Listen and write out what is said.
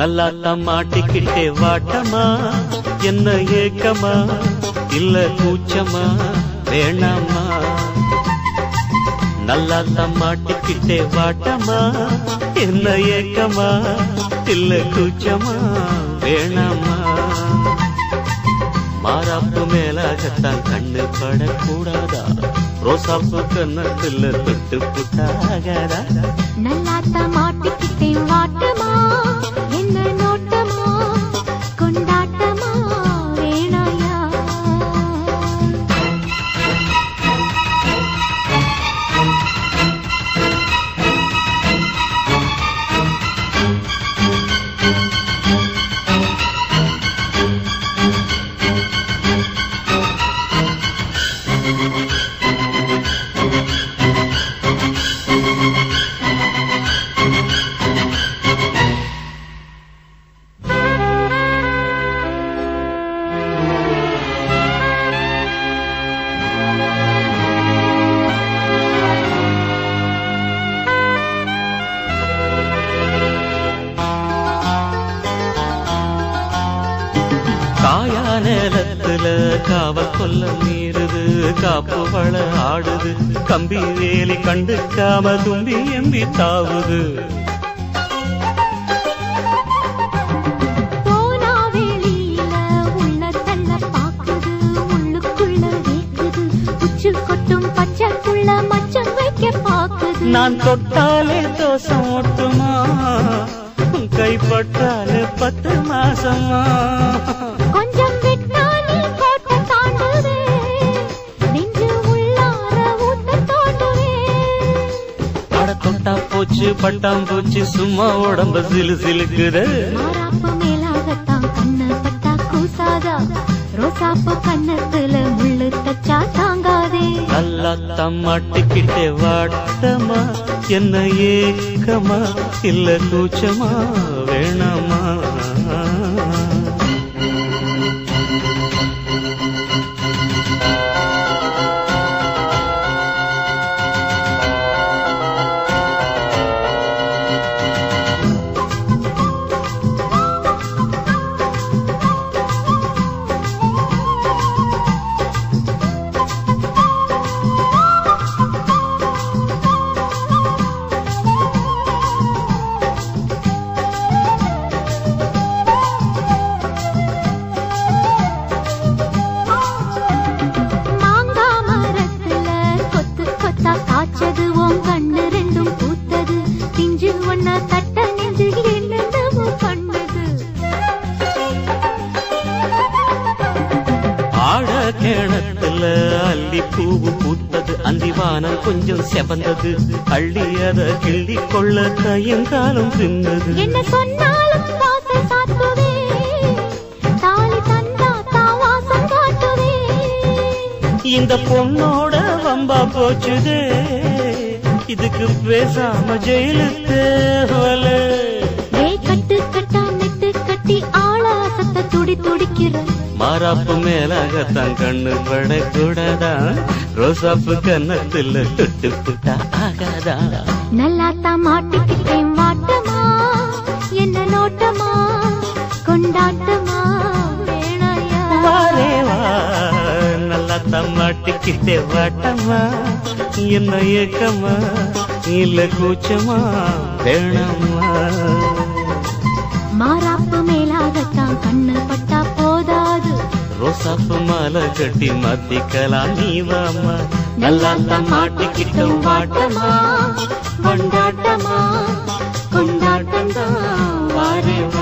நல்லாத்தான் மாட்டிக்கிட்டே வாட்டமா, என்ன ஏக்கமா இல்ல கூச்சமா வேணாமா? நல்லாத்தான் மாட்டிக்கிட்டே வாட்டமா, என்ன ஏக்கமா இல்ல கூச்சமா வேணாமா? மாறாப்பு மேலாகத்தான் கண்ணு படக்கூடாதா, ரோசாப்பு கண்ணத்துல தொட்டு புட்டாகாதா? நல்லாத்தான் மாட்டிக்கிட்டே வாட்டமா, என்ன நோட்டமா கொண்டாட்டமா வேணாயா? காயா நேரத்துல காவல் கொல்ல மீறுது, காப்பு வள ஆடுது, கம்பி வேலி கண்டுக்காம தும்பி எம்பி தாவுது. போனா வேலியில உள்ள தள்ள பாக்குது, உள்ளுக்குள்ள வேக்குது, உச்சு கொட்டும் பச்சைக்குள்ள மச்சம் வைக்க பாக்குது. நான் தொட்டாலே தோசம் ஓட்டுமா, கைப்பட்டாலே 10 மாசமா? கொஞ்சம் விட்டாலே கோட்டை தாண்டுவே, நெஞ்சு உள்ளார ஊட்ட தோண்டுவே. அட தொட்டா போச்சு பட்டாம் போச்சு, சும்மா உடம்ப சிலு சிலுக்குது. மாறாப்பு மேலாகத்தான் கண்ணு பட்டா கூசாதா, ரோசாப்பு கண்ணத்துல முள்ளு தச்சா தாங்காதே. நல்லாத்தான் மாட்டிக்கிட்டே வாட்டமா, என்ன ஏக்கமா இல்ல கூச்சமா வேணாமா? காய்ச்சது உன் கண்ணு ரெண்டும் பூத்தது, பிஞ்சு ஒன்னா தட்ட நெஞ்சு என்னென்னமோ பண்ணது. ஆழ கிணத்துல அள்ளி பூவு பூத்தது, அந்திவானம் கொஞ்சம் செவந்தது, அள்ளி அத கிள்ளி கொள்ள கையங்காலம் தின்னது. என்ன சொன்னாலும் வாசல் சாத்துவே, தாலி தந்தா தாவாசம் காட்டுவே. இந்த பொண்ணோட வம்பா போச்சுதே, இதுக்கு பேசாம ஜெயிலுக்கு தேவல. கட்டு கட்டா மெட்டு கட்டி ஆளாசத்தை துடி துடிக்கிற. மாறாப்பு மேலாகத்தான் கண்ணு படக்கூடாதா, ரோசாப்பு கண்ணத்துல தொட்டு புட்டா ஆகாதா? நல்லாத்தான் மாட்டிக்கிட்டேன் வாட்டமா, என்ன நோட்டமா கொண்டாட்டமா வேணாயா? வாரேவா நல்லாத்தான் மாட்டிக்கிட்டே வாட்டமா, என்ன ஏக்கமா இல்ல கூச்சமா வேணாமா? மாறாப்பு மேலாகத்தான் கண்ணு பட்டா போதாது, ரோசாப்பு மாலை கட்டி மாத்திக்கலாம் நீ வாமா. நல்லாத்தான் மாட்டிக்கிட்ட வாட்டமா, கொண்டாட்டமா கொண்டாட்டம் தான் வாரேவா.